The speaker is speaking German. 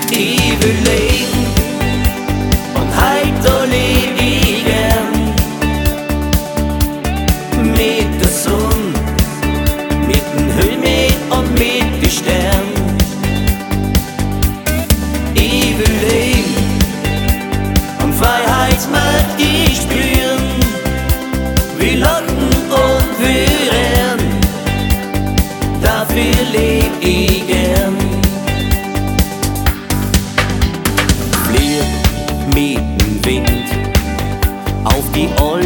Ich will leben und heut da leb ich gern. Mit der Sonne, mit dem Himmel und mit den Sternen. Ich will leben und Freiheitsmacht ich spüren. Wir lachen und wir rennen, dafür leb ich gern. Flieg mit dem Wind auf die Alpen